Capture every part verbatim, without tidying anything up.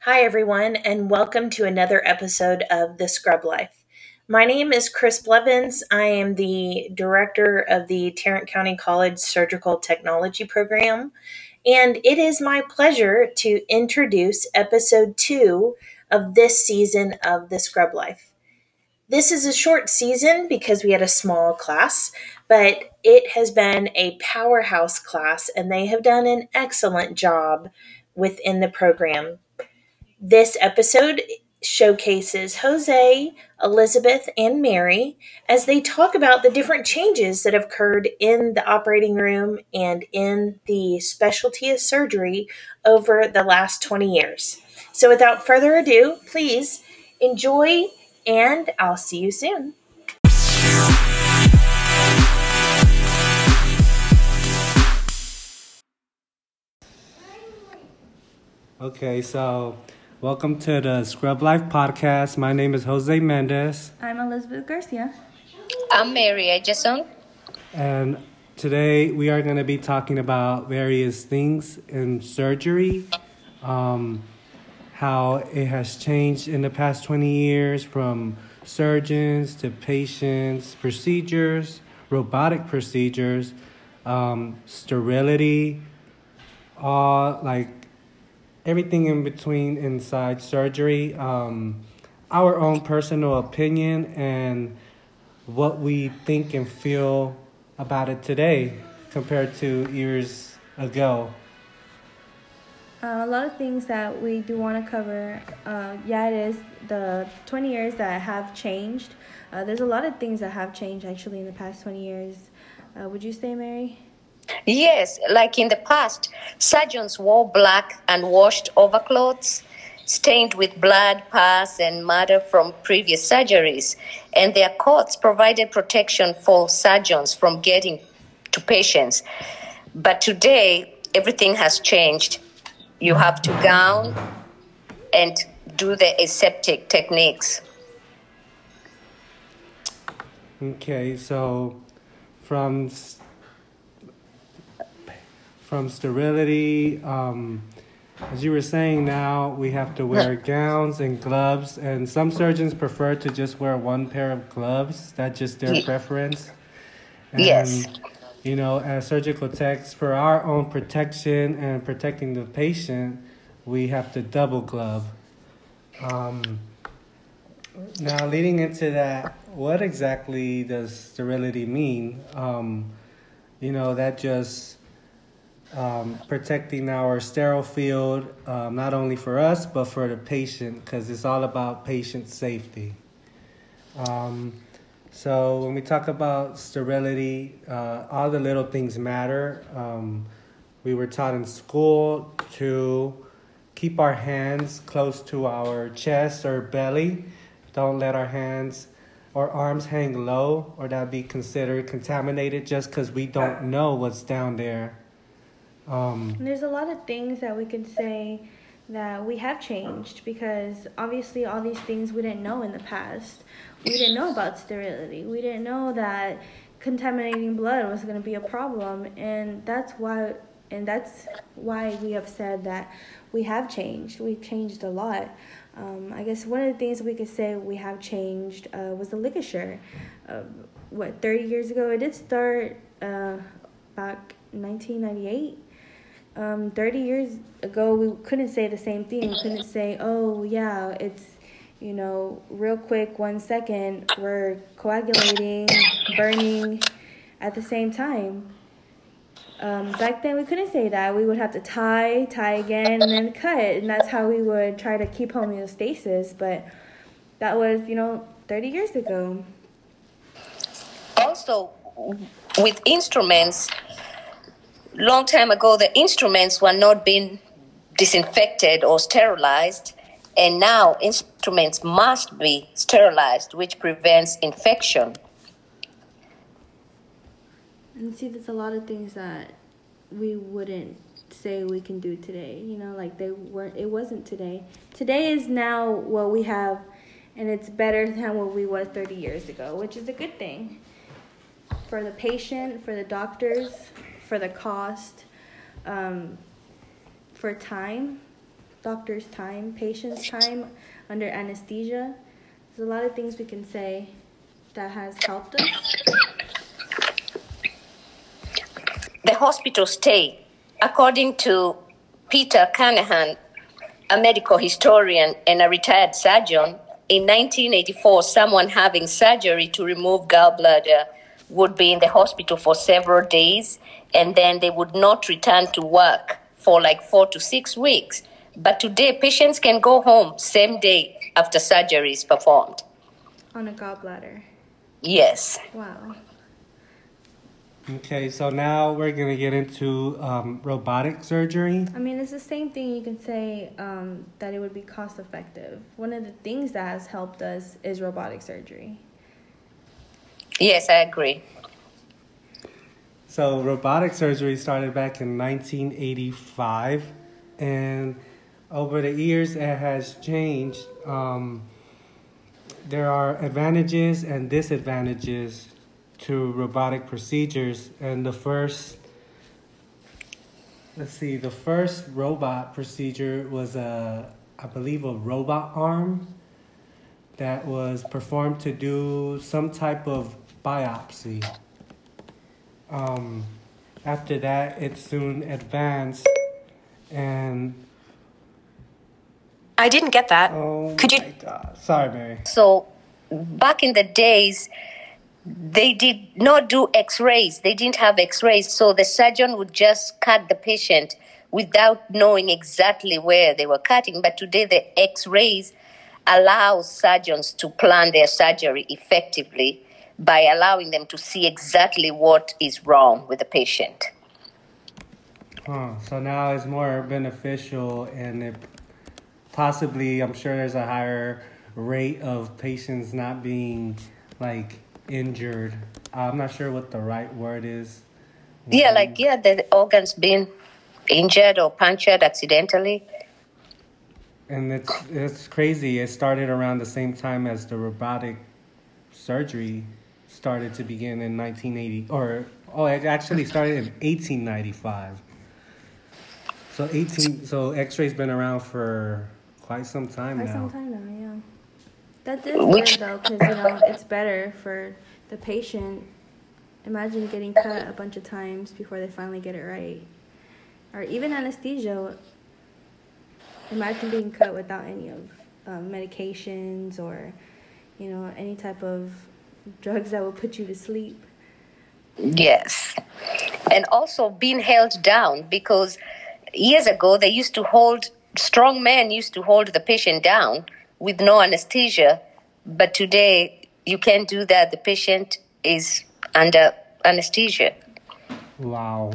Hi, everyone, and welcome to another episode of The Scrub Life. My name is Chris Blevins. I am the director of the Tarrant County College Surgical Technology Program, and it is my pleasure to introduce episode two of this season of The Scrub Life. This is a short season because we had a small class, but it has been a powerhouse class, and they have done an excellent job within the program. This episode showcases Jose, Elizabeth, and Mary as they talk about the different changes that have occurred in the operating room and in the specialty of surgery over the last twenty years. So, without further ado, please enjoy, and I'll see you soon. Okay, so welcome to the Scrub Life podcast. My name is Jose Mendez. I'm Elizabeth Garcia. I'm Mary Edgerson. And today we are going to be talking about various things in surgery, um, how it has changed in the past twenty years from surgeons to patients, procedures, robotic procedures, um, sterility, all like everything in between inside surgery, um, our own personal opinion, and what we think and feel about it today compared to years ago. Uh, a lot of things that we do want to cover. Uh, yeah, it is the twenty years that have changed. Uh, there's a lot of things that have changed actually in the past twenty years. Uh, would you say, Mary? Yes, like in the past, surgeons wore black and washed overcloths, stained with blood, pus, and matter from previous surgeries, and their coats provided protection for surgeons from getting to patients. But today, everything has changed. You have to gown and do the aseptic techniques. Okay, so from from sterility, um, as you were saying, now we have to wear gowns and gloves, and some surgeons prefer to just wear one pair of gloves. That's just their preference. And, Yes. you know, as surgical techs, for our own protection and protecting the patient, we have to double glove. Um, now, leading into that, what exactly does sterility mean? Um, you know, that just um, protecting our sterile field, um, not only for us, but for the patient, because it's all about patient safety. Um, so when we talk about sterility, uh, all the little things matter. Um, we were taught in school to keep our hands close to our chest or belly. Don't let our hands or arms hang low, or that'd be considered contaminated just because we don't know what's down there. Um, There's a lot of things that we could say that we have changed because obviously all these things we didn't know in the past. We didn't know about sterility. We didn't know that contaminating blood was going to be a problem, and that's why and that's why we have said that we have changed. We've changed a lot. Um, I guess one of the things we could say we have changed uh, was the ligature. Uh, what, thirty years ago? It did start uh, back nineteen ninety-eight. Um, thirty years ago, we couldn't say the same thing. We couldn't say, oh, yeah, it's, you know, real quick, one second, we're coagulating, burning at the same time. Um, back then, we couldn't say that. We would have to tie, tie again, and then cut. And that's how we would try to keep homeostasis. But that was, you know, thirty years ago. Also, with instruments, long time ago, the instruments were not being disinfected or sterilized, and now instruments must be sterilized, which prevents infection. And see, there's a lot of things that we wouldn't say we can do today. You know, like they weren't. It wasn't today. Today is now what we have, and it's better than what we was thirty years ago, which is a good thing for the patient, for the doctors, for the cost, um, for time. doctor's time, patient's time under anesthesia. There's a lot of things we can say that has helped us. The hospital stay, according to Peter Canahan, a medical historian and a retired surgeon, in nineteen eighty-four, someone having surgery to remove gallbladder would be in the hospital for several days, and then they would not return to work for like four to six weeks. But today, patients can go home same day after surgery is performed. On a gallbladder. Yes. Wow. Okay, so now we're going to get into um, robotic surgery. I mean, it's the same thing. You can say um, that it would be cost effective. One of the things that has helped us is robotic surgery. Yes, I agree. So robotic surgery started back in nineteen eighty-five, and over the years it has changed. Um, there are advantages and disadvantages to robotic procedures, and the first, let's see, the first robot procedure was a, I believe, a robot arm that was performed to do some type of biopsy. Um, after that, it soon advanced, and I didn't get that. oh Could you? my God, sorry, Mary. So back in the days, they did not do x-rays. They didn't have x-rays. So the surgeon would just cut the patient without knowing exactly where they were cutting. But today the x-rays allow surgeons to plan their surgery effectively by allowing them to see exactly what is wrong with the patient. Huh. So now it's more beneficial, and it possibly, I'm sure there's a higher rate of patients not being like injured. I'm not sure what the right word is. Yeah, like, yeah, the organs being injured or punctured accidentally. And it's it's crazy. It started around the same time as the robotic surgery started to begin in nineteen eighty, or oh, it actually started in eighteen ninety-five. So eighteen. So X-ray's been around for quite some time Quite now. some time now, yeah. That is good though, because you know it's better for the patient. Imagine getting cut a bunch of times before they finally get it right, or even anesthesia. Imagine being cut without any of um, medications or, you know, any type of drugs that will put you to sleep. Yes. And also being held down, because years ago they used to hold, strong men used to hold the patient down with no anesthesia. But today you can't do that. The patient is under anesthesia. Wow.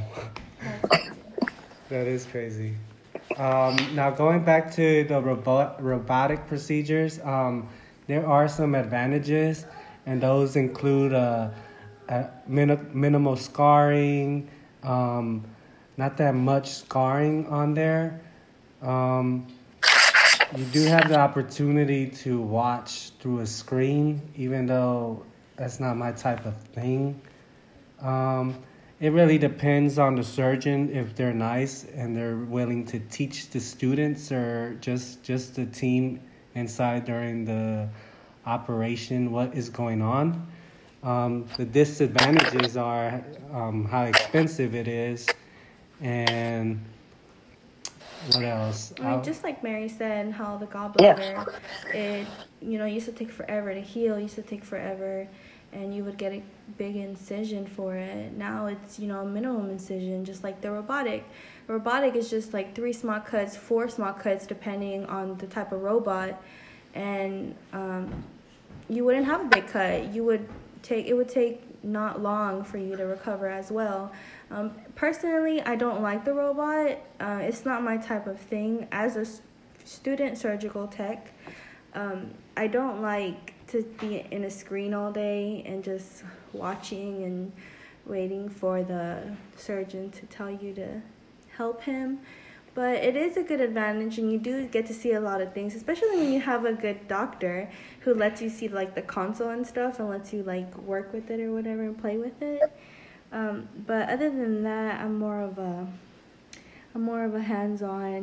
That is crazy. Um, now, going back to the robo- robotic procedures, um, there are some advantages, and those include uh, a min- minimal scarring, um, not that much scarring on there. Um, you do have the opportunity to watch through a screen, even though that's not my type of thing. Um, It really depends on the surgeon, if they're nice and they're willing to teach the students or just just the team inside during the operation what is going on. Um, the disadvantages are um, how expensive it is, and what else? I mean, just like Mary said, how the gallbladder, it you know used to take forever to heal, used to take forever. And you would get a big incision for it. Now it's, you know, a minimum incision, just like the robotic. Robotic is just like three small cuts, four small cuts, depending on the type of robot. And um, you wouldn't have a big cut. You would take, it would take not long for you to recover as well. Um, personally, I don't like the robot. Uh, it's not my type of thing. As a student surgical tech, um, I don't like to be in a screen all day and just watching and waiting for the surgeon to tell you to help him. But it is a good advantage, and you do get to see a lot of things, especially when you have a good doctor who lets you see like the console and stuff and lets you like work with it or whatever and play with it. Um, but other than that, I'm more of a I'm more of a hands-on.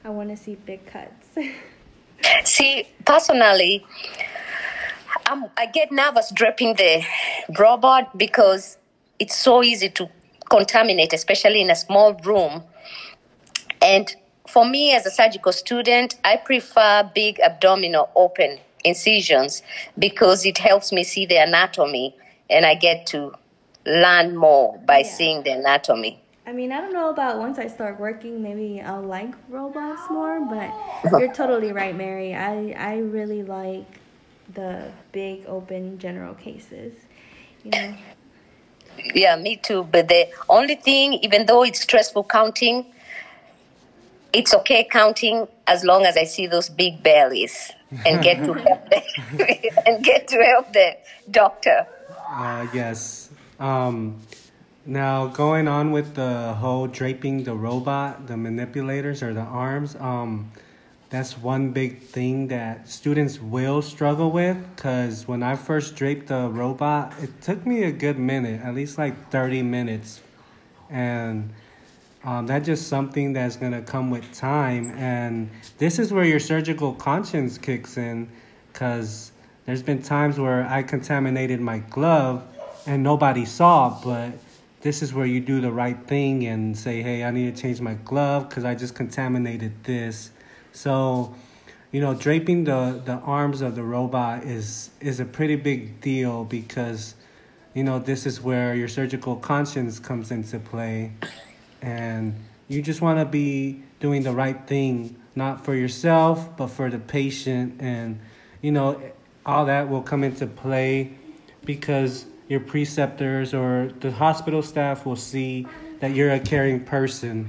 I want to see big cuts. See, personally, I'm, I get nervous draping the robot because it's so easy to contaminate, especially in a small room. And for me, as a surgical student, I prefer big abdominal open incisions because it helps me see the anatomy, and I get to learn more by Yeah. seeing the anatomy. I mean, I don't know about once I start working, maybe I'll like robots more, but you're totally right, Mary. I, I really like the big open general cases, you know. Yeah, me too. But the only thing, even though it's stressful counting, it's okay counting as long as I see those big bellies and get to help the, and get to help the doctor. Uh, yes. Um, now, going on with the whole draping the robot, the manipulators or the arms, um, that's one big thing that students will struggle with, because when I first draped the robot, it took me a good minute, at least like thirty minutes. And um, that's just something that's going to come with time. And this is where your surgical conscience kicks in, because there's been times where I contaminated my glove and nobody saw, but this is where you do the right thing and say, hey, I need to change my glove because I just contaminated this. So, you know, draping the, the arms of the robot is is a pretty big deal because, you know, this is where your surgical conscience comes into play. And you just want to be doing the right thing, not for yourself, but for the patient. And, you know, all that will come into play because your preceptors or the hospital staff will see that you're a caring person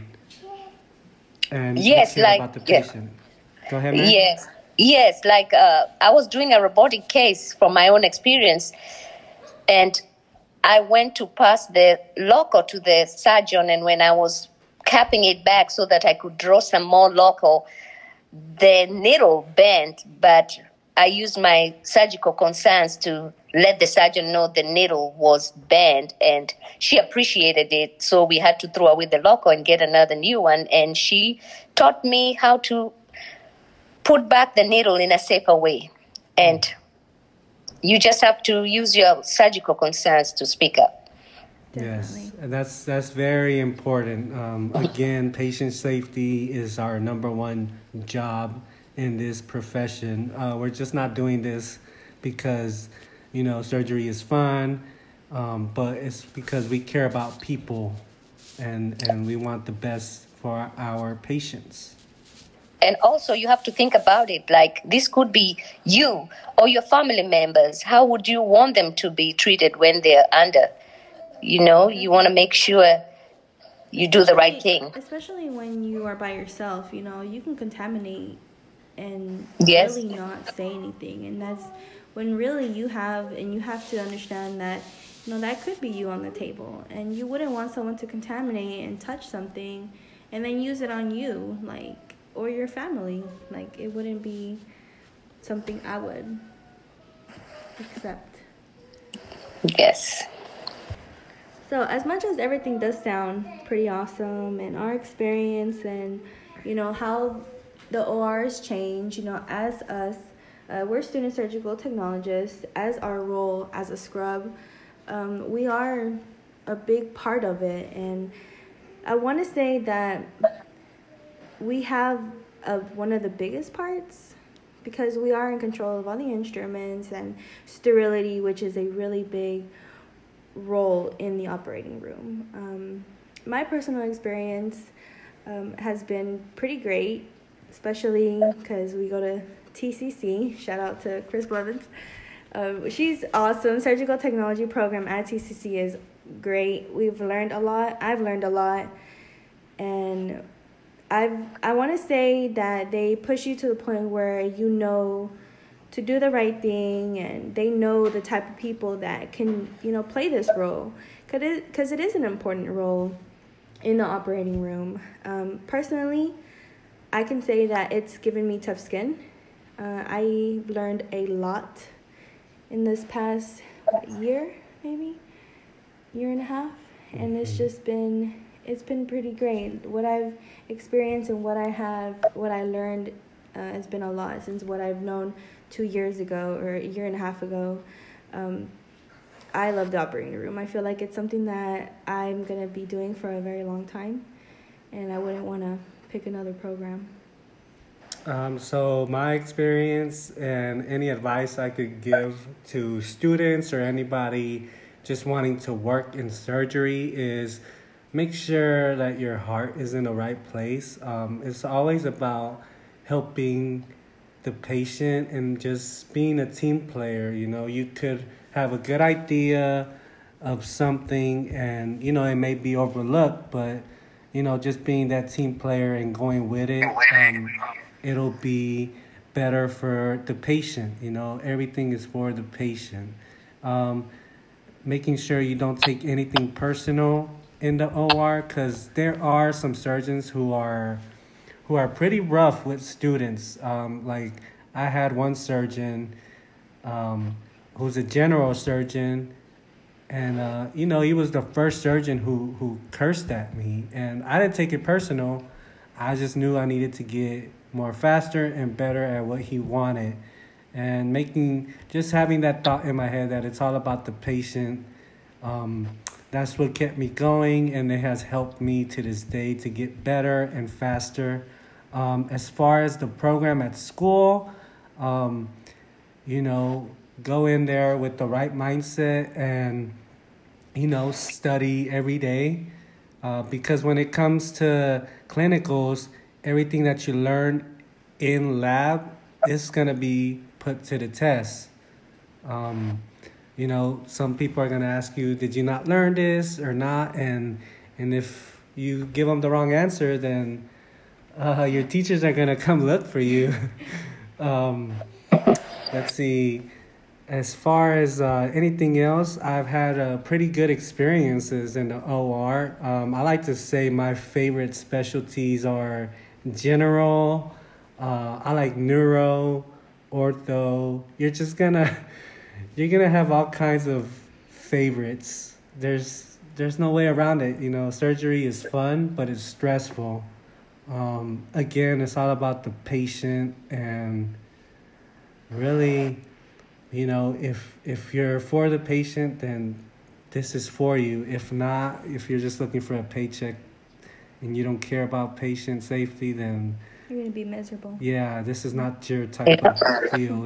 and Yes, you care like about the yeah. patient. Go ahead, Mary. Yes, yes. Like uh, I was doing a robotic case from my own experience, and I went to pass the loco to the surgeon, and when I was capping it back so that I could draw some more loco, the needle bent, but I used my surgical concerns to let the surgeon know the needle was bent, and she appreciated it. So we had to throw away the loco and get another new one. And she taught me how to put back the needle in a safer way. And you just have to use your surgical concerns to speak up. Definitely. Yes, and that's that's very important. Um, again, patient safety is our number one job in this profession. Uh, we're just not doing this because, you know, surgery is fun, um, but it's because we care about people and, and we want the best for our patients. And also you have to think about it, like this could be you or your family members. How would you want them to be treated when they're under? You know, you want to make sure you do the right thing. Especially when you are by yourself, you know, you can contaminate and Yes. really not say anything. And that's when really you have, and you have to understand that, you know, that could be you on the table. And you wouldn't want someone to contaminate and touch something and then use it on you, like, or your family. Like, it wouldn't be something I would accept. Yes. So as much as everything does sound pretty awesome, and our experience and, you know, how the O Rs change, you know, as us, uh, we're student surgical technologists, as our role as a scrub, um, we are a big part of it. And I want to say that we have uh, one of the biggest parts because we are in control of all the instruments and sterility, which is a really big role in the operating room. Um, my personal experience um, has been pretty great, especially because we go to T C C. Shout out to Chris Blevins. Um, she's awesome. Surgical technology program at T C C is great. We've learned a lot. I've learned a lot. And I've, I want to say that they push you to the point where you know to do the right thing, and they know the type of people that can, you know, play this role, because it, 'cause it is an important role in the operating room. Um, personally, I can say that it's given me tough skin. Uh, I learned a lot in this past what, year, maybe, year and a half, and it's just been it's been pretty great. What I've experienced and what I have, what I learned uh, has been a lot since what I've known two years ago or a year and a half ago. Um, I love the operating room. I feel like it's something that I'm going to be doing for a very long time, and I wouldn't want to pick another program. Um, so my experience and any advice I could give to students or anybody just wanting to work in surgery is make sure that your heart is in the right place. Um, it's always about helping the patient and just being a team player. You know, you could have a good idea of something and, you know, it may be overlooked, but, you know, just being that team player and going with it, um, it'll be better for the patient. You know, everything is for the patient. Um, making sure you don't take anything personal in the O R, because there are some surgeons who are who are pretty rough with students. Um, like I had one surgeon um, who's a general surgeon, and uh, you know, he was the first surgeon who who cursed at me, and I didn't take it personal. I just knew I needed to get more faster and better at what he wanted, and making just having that thought in my head that it's all about the patient. Um, that's what kept me going, and it has helped me to this day to get better and faster. Um, as far as the program at school, um, you know, go in there with the right mindset and, you know, study every day. Uh, because when it comes to clinicals, everything that you learn in lab is going to be put to the test. Um, you know, some people are going to ask you, did you not learn this or not? And and if you give them the wrong answer, then uh, your teachers are going to come look for you. um, let's see. As far as uh, anything else, I've had uh, pretty good experiences in the O R. Um, I like to say my favorite specialties are general. Uh, I like neuro, ortho. You're just gonna, you're gonna have all kinds of favorites. There's there's no way around it. You know, surgery is fun, but it's stressful. Um, again, it's all about the patient, and really, you know, if if you're for the patient, then this is for you. If not, if you're just looking for a paycheck and you don't care about patient safety, then you're going to be miserable. Yeah, this is not your type of field.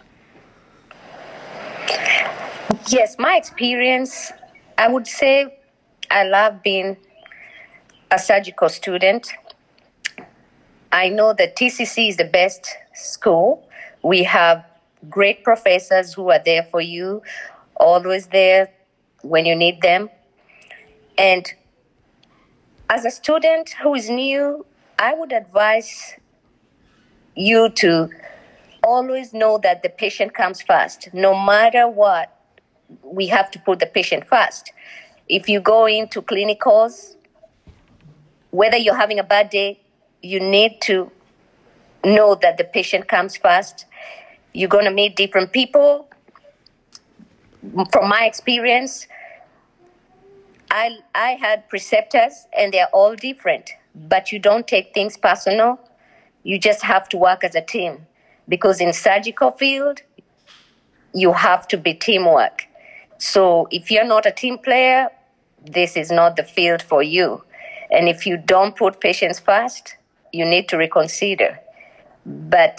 Yes, my experience, I would say I love being a surgical student. I know that T C C is the best school. We have great professors who are there for you, always there when you need them. And as a student who is new, I would advise you to always know that the patient comes first. No matter what, we have to put the patient first. If you go into clinicals, whether you're having a bad day, you need to know that the patient comes first. You're going to meet different people. From my experience, I I had preceptors, and they're all different. But you don't take things personal. You just have to work as a team. Because in surgical field, you have to be teamwork. So if you're not a team player, this is not the field for you. And if you don't put patients first, you need to reconsider. But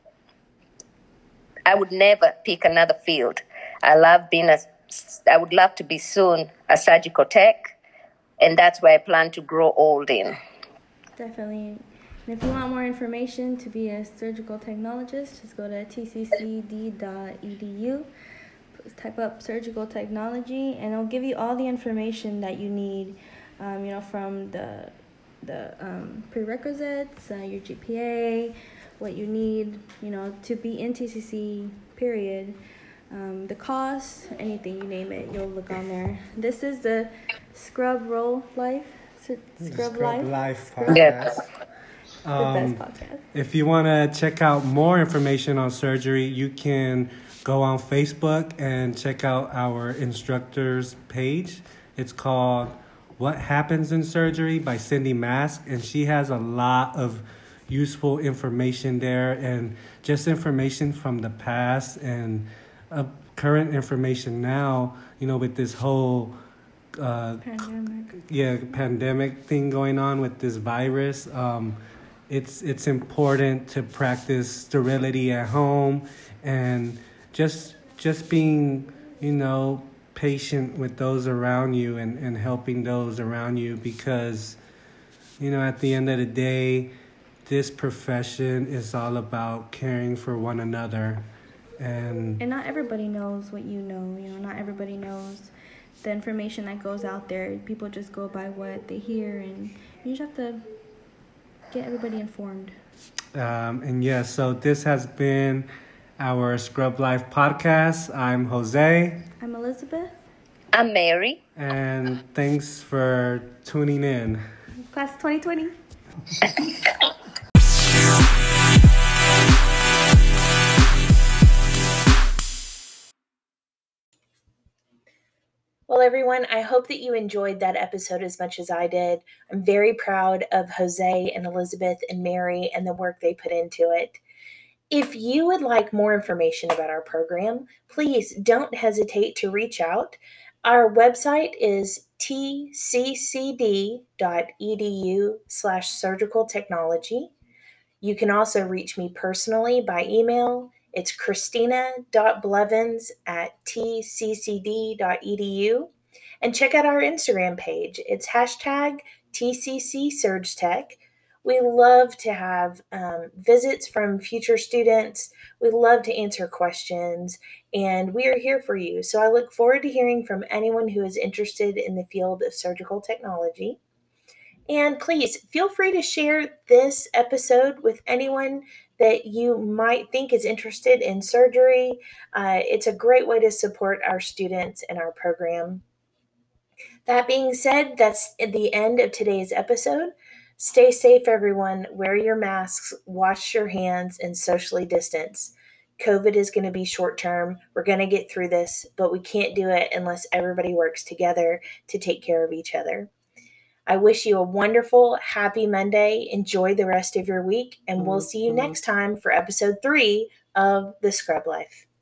I would never pick another field. I love being a, I would love to be soon a surgical tech, and that's where I plan to grow old in. Definitely. And if you want more information to be a surgical technologist, just go to t c c d dot e d u, type up surgical technology, and it'll give you all the information that you need, um, you know, from the the um, prerequisites, uh, your G P A, what you need, you know, to be in T C C, period. Um, the cost, anything, you name it, you'll look on there. This is the Scrub Roll Life, Scrub, Scrub Life, Life Scrub podcast. Yes. Um, the best podcast. If you want to check out more information on surgery, you can go on Facebook and check out our instructors page. It's called What Happens in Surgery by Cindy Mask, and she has a lot of useful information there and just information from the past and uh, current information now, you know, with this whole uh, Pandemic. yeah pandemic thing going on with this virus. Um, it's it's important to practice sterility at home and just just being, you know, patient with those around you and, and helping those around you, because, you know, at the end of the day, this profession is all about caring for one another. And And not everybody knows what you know. You know, not everybody knows the information that goes out there. People just go by what they hear, and you just have to get everybody informed. um, and yeah, so this has been our Scrub Life podcast. I'm Jose, I'm Elizabeth. I'm Mary. and thanks for tuning in. Class twenty twenty. Well, everyone, I hope that you enjoyed that episode as much as I did. I'm very proud of Jose and Elizabeth and Mary and the work they put into it. If you would like more information about our program, please don't hesitate to reach out. Our website is tccd.edu slash surgical technology. You can also reach me personally by email. It's christina.blevins at tccd.edu. And check out our Instagram page. It's hashtag TCCSurgTech. We love to have um, visits from future students. We love to answer questions, and we are here for you. So I look forward to hearing from anyone who is interested in the field of surgical technology. And please feel free to share this episode with anyone that you might think is interested in surgery. Uh, it's a great way to support our students and our program. That being said, that's the end of today's episode. Stay safe, everyone. Wear your masks, wash your hands, and socially distance. COVID is going to be short term. We're going to get through this, but we can't do it unless everybody works together to take care of each other. I wish you a wonderful, happy Monday. Enjoy the rest of your week, and we'll see you next time for episode three of The Scrub Life.